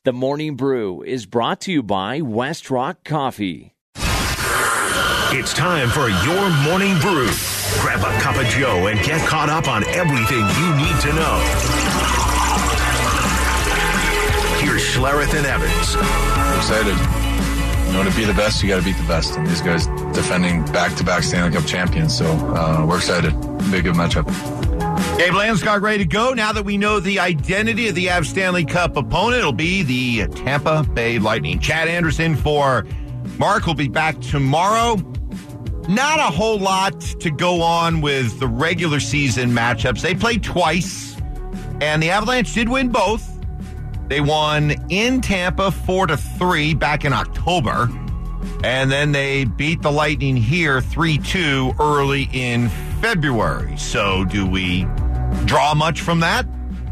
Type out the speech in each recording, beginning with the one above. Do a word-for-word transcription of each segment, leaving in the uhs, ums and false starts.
The Morning Brew is brought to you by West Rock Coffee. It's time for your Morning Brew. Grab a cup of Joe and get caught up on everything you need to know. Here's Schlereth and Evans. I'm excited. You know, to be the best, you got to beat the best. And these guys defending back-to-back Stanley Cup champions. So uh, we're excited. It'll be a good matchup. Gabe Landeskog ready to go. Now that we know the identity of the Avs Stanley Cup opponent, it'll be the Tampa Bay Lightning. Chad Anderson for Mark will be back tomorrow. Not a whole lot to go on with the regular season matchups. They played twice, and the Avalanche did win both. They won in Tampa four to three back in October, and then they beat the Lightning here three two early in February. So do we draw much from that?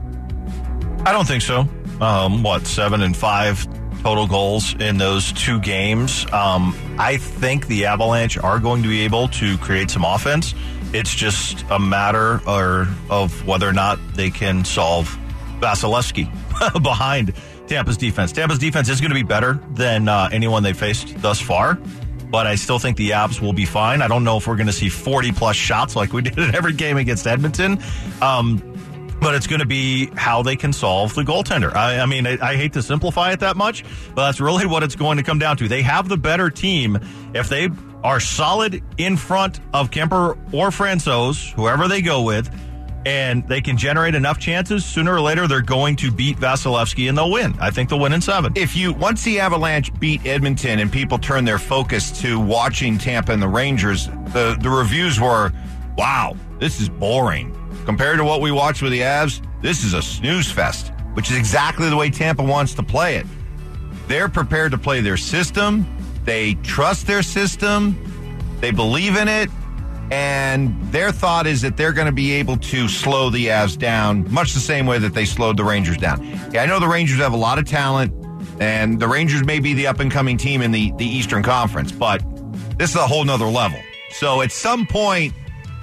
I don't think so. Um, what, seven and five total goals in those two games? Um, I think the Avalanche are going to be able to create some offense. It's just a matter or, of whether or not they can solve Vasilevsky behind Tampa's defense. Tampa's defense is going to be better than uh, anyone they faced thus far, but I still think the Avs will be fine. I don't know if we're going to see forty-plus shots like we did in every game against Edmonton, um, but it's going to be how they can solve the goaltender. I, I mean, I, I hate to simplify it that much, but that's really what it's going to come down to. They have the better team. If they are solid in front of Kemper or Francouz, whoever they go with, and they can generate enough chances, sooner or later they're going to beat Vasilevsky and they'll win. I think they'll win in seven. If you once the Avalanche beat Edmonton and people turn their focus to watching Tampa and the Rangers, the, the reviews were, wow, this is boring. Compared to what we watched with the Avs, this is a snooze fest, which is exactly the way Tampa wants to play it. They're prepared to play their system. They trust their system. They believe in it. And their thought is that they're going to be able to slow the Avs down, much the same way that they slowed the Rangers down. Yeah, I know the Rangers have a lot of talent, and the Rangers may be the up-and-coming team in the, the Eastern Conference, but this is a whole nother level. So at some point,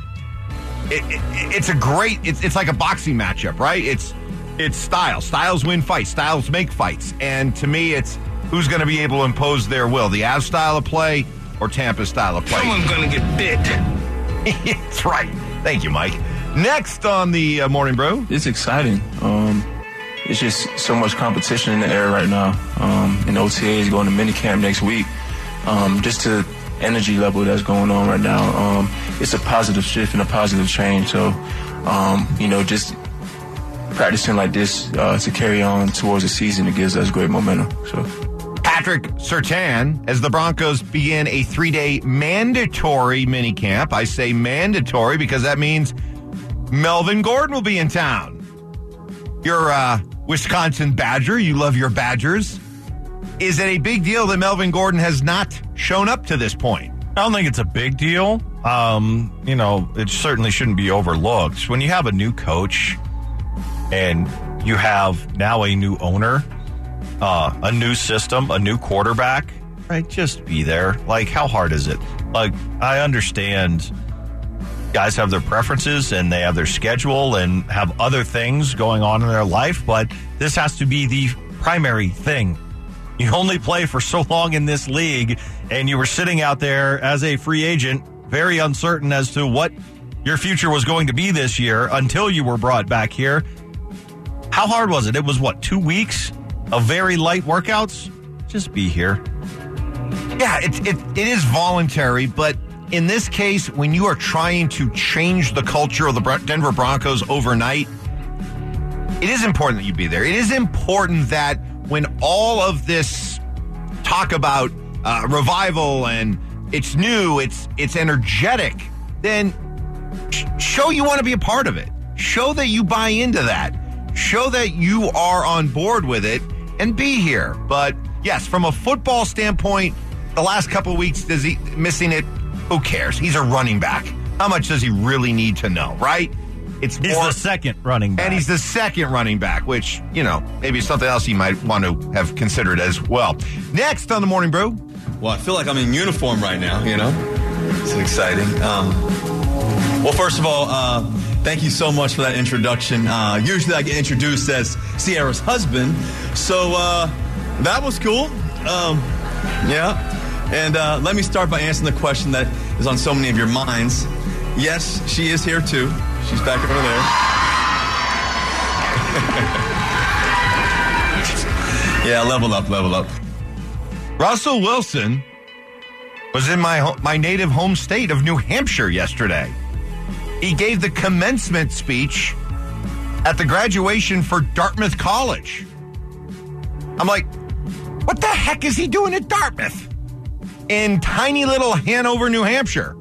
it, it, it's a great, it's, it's like a boxing matchup, right? It's it's style. Styles win fights. Styles make fights. And to me, it's who's going to be able to impose their will, the Avs style of play or Tampa's style of play. Someone's going to get bit. That's right. Thank you, Mike. Next on the uh, Morning Brew. It's exciting. Um, it's just so much competition in the air right now. Um, and O T A is going to minicamp next week. Um, just the energy level that's going on right now. Um, it's a positive shift and a positive change. So, um, you know, just practicing like this uh, to carry on towards the season, it gives us great momentum. So. Patrick Surtain, as the Broncos begin a three-day mandatory minicamp. I say mandatory because that means Melvin Gordon will be in town. You're a Wisconsin Badger. You love your Badgers. Is it a big deal that Melvin Gordon has not shown up to this point? I don't think it's a big deal. Um, you know, it certainly shouldn't be overlooked. When you have a new coach and you have now a new owner, Uh, a new system, a new quarterback, right? Just be there. Like, how hard is it? Like, I understand guys have their preferences and they have their schedule and have other things going on in their life, but this has to be the primary thing. You only play for so long in this league, and you were sitting out there as a free agent, very uncertain as to what your future was going to be this year until you were brought back here. How hard was it? It was, what, two weeks? Of very light workouts? Just be here. Yeah, it, it, it is voluntary, but in this case, when you are trying to change the culture of the Denver Broncos overnight, it is important that you be there. It is important that when all of this talk about uh, revival and it's new, it's it's energetic, then sh- show you want to be a part of it. Show that you buy into that. Show that you are on board with it. And be here. But yes, from a football standpoint, the last couple of weeks, does he missing it? Who cares? He's a running back. How much does he really need to know, right? It's he's more, the second running back. And he's the second running back, which, you know, maybe something else he might want to have considered as well. Next on the Morning Brew. Well, I feel like I'm in uniform right now, you know? It's exciting. Um, well, first of all, uh, Thank you so much for that introduction. Uh, usually I get introduced as Sierra's husband, so uh, that was cool. Um, yeah. And uh, let me start by answering the question that is on so many of your minds. Yes, she is here too. She's back over there. Yeah, level up, level up. Russell Wilson was in my ho- my native home state of New Hampshire yesterday. He gave the commencement speech at the graduation for Dartmouth College. I'm like, what the heck is he doing at Dartmouth? In tiny little Hanover, New Hampshire.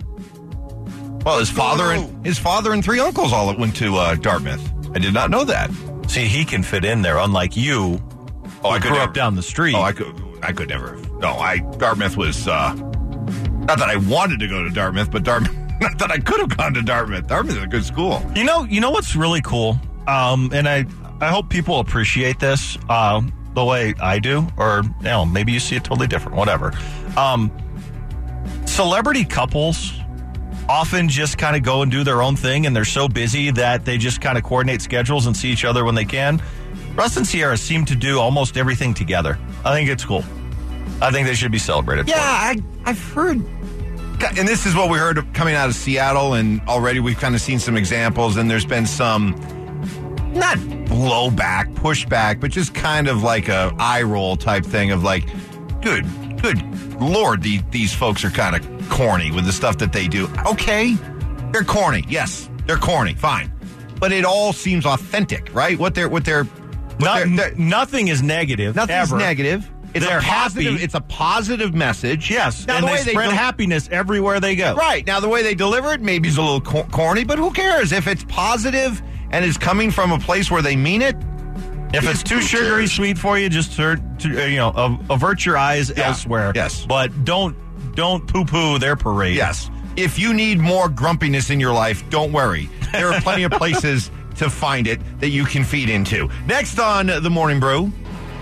Well, his father and his father and three uncles all went to uh, Dartmouth. I did not know that. See, he can fit in there, unlike you. Oh, I grew never, up down the street. Oh, I could, I could never. No, I Dartmouth was uh, not that I wanted to go to Dartmouth, but Dartmouth. Not that I could have gone to Dartmouth. Dartmouth is a good school. You know, you know what's really cool, um, and I, I hope people appreciate this uh, the way I do, or you know, maybe you see it totally different. Whatever. Um, celebrity couples often just kind of go and do their own thing, and they're so busy that they just kind of coordinate schedules and see each other when they can. Russ and Sierra seem to do almost everything together. I think it's cool. I think they should be celebrated. Yeah, for I, I've heard, and this is what we heard coming out of Seattle, and already we've kind of seen some examples, and there's been some, not blowback, pushback, but just kind of like a eye roll type thing of like, good, good Lord, the, these folks are kind of corny with the stuff that they do. Okay, they're corny. Yes, they're corny. Fine. But it all seems authentic, right? What they're, what they're, what Not, they're, they're nothing is negative. nothing's ever. negative. It's They're a positive, happy. It's a positive message. Yes, Now, and the they way spread del- happiness everywhere they go. Right. Now, the way they deliver it maybe is a little cor- corny, but who cares? If it's positive and is coming from a place where they mean it, If it's too sugary sweet for you, just to, to, uh, you know, av- avert your eyes Yeah. elsewhere. Yes. But don't don't poo-poo their parade. yes. If you need more grumpiness in your life, don't worry. There are plenty of places to find it that you can feed into. Next on The Morning Brew.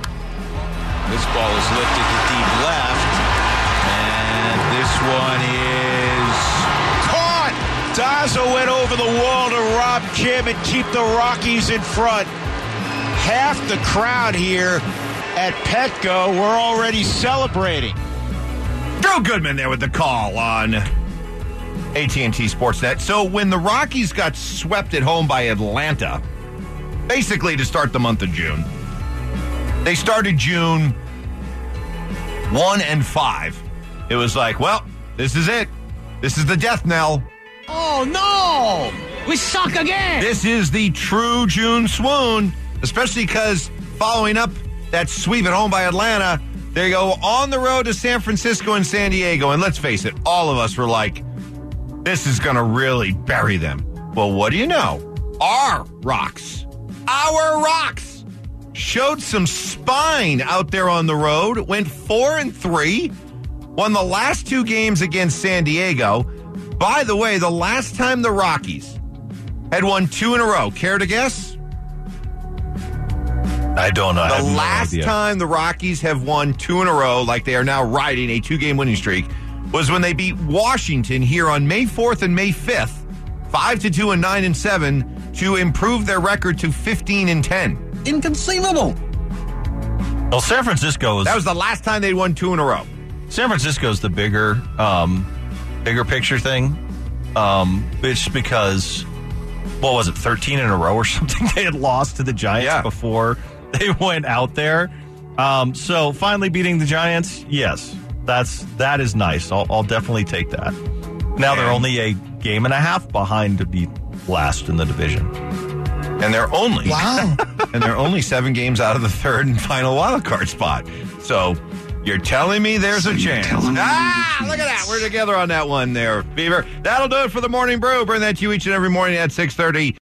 This ball is lifted to deep left, and this one is caught. Daza went over the wall to rob Jim and keep the Rockies in front. Half the crowd here at Petco, we're already celebrating. Drew Goodman there with the call on A T and T Sportsnet. So when the Rockies got swept at home by Atlanta, basically to start the month of June, they started June one and five. It was like, well, this is it. This is the death knell. Oh, no! We suck again! This is the true June swoon, especially because following up that sweep at home by Atlanta, they go on the road to San Francisco and San Diego. And let's face it, all of us were like, this is going to really bury them. Well, what do you know? Our Rocks, our Rocks, showed some spine out there on the road, went four and three, won the last two games against San Diego. By the way, the last time the Rockies had won two in a row, care to guess? I don't know. I have The no last idea. time the Rockies have won two in a row, like they are now riding a two-game winning streak, was when they beat Washington here on May fourth and May fifth, five to two and nine and seven, to improve their record to fifteen and ten. Inconceivable. Well, San Francisco is That was the last time they won two in a row. San Francisco's the bigger, um, bigger picture thing. Um, it's because, what was it, thirteen in a row or something? They had lost to the Giants Yeah. before they went out there. Um, so finally beating the Giants, yes, that's that is nice. I'll, I'll definitely take that. Now they're And- only a game and a half behind to be last in the division. And they're only Wow. and they're only seven games out of the third and final wild card spot. So you're telling me there's a chance. Ah, look at that. We're together on that one there, Beaver. That'll do it for the Morning Brew. Bring that to you each and every morning at six thirty.